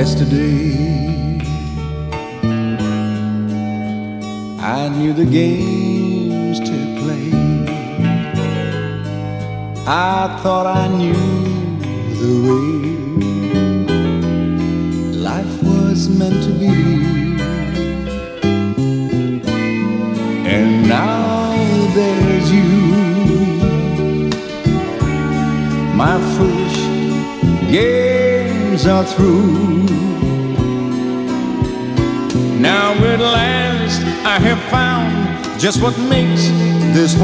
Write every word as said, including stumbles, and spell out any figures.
yesterday. I knew the games to play. I thought I knew the way life was meant to be. And now there's you. My foolish games are through. Now at last I have found just what makes this